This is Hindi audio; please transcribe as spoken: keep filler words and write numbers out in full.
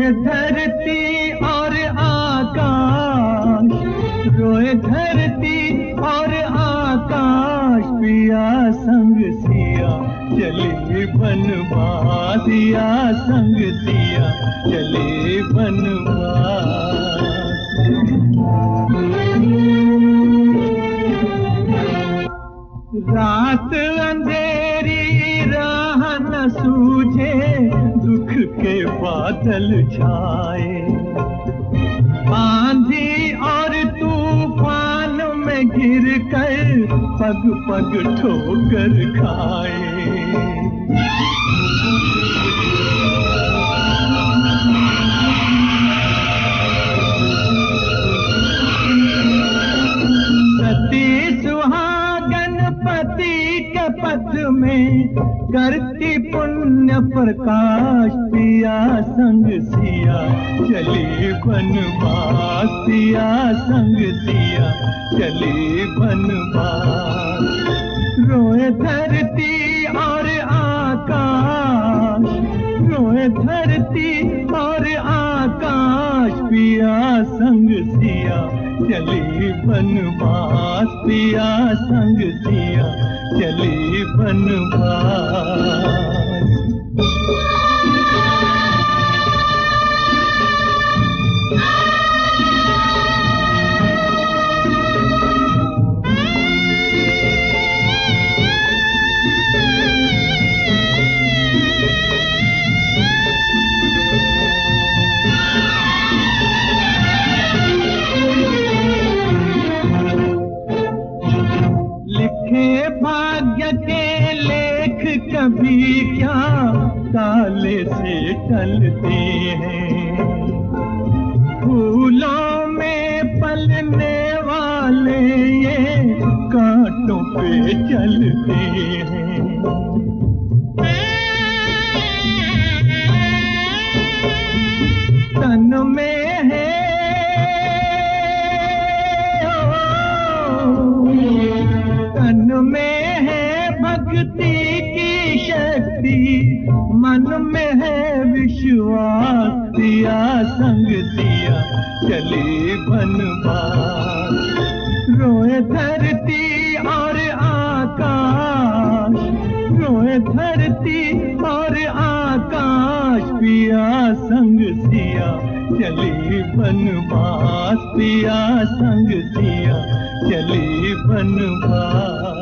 रोए धरती और आकाश, रोए धरती और आकाश, पिया संग सिया चले बनवास, सिया संग सिया चले बनवास। रात अंधेरी राह न सूझे, दुख के बादल छाए, आंधी और तूफान में गिर कर पग पग ठोकर खाए। सती सुहागन पति के पथ में करती पुण्य प्रकाश, पिया संग सिया चले बनवास, पिया संग सिया चले बनवास। रोए धरती और आकाश, रोए धरती और आकाश, पिया संग सिया चले बनवास, पिया संग सिया चले बनवास। भाग्य के लेख कभी क्या काले से टलते हैं, फूलों में पलने वाले ये कांटों पे चलते हैं। तन में है तन में है भक्ति की शक्ति, मन में है विश्वास, सिया संग सिया चले बनवास। रोए धरती और आकाश, रोए धरती और आकाश, पिया संग सिया चले बनवास, पिया संग सिया चले बनवास।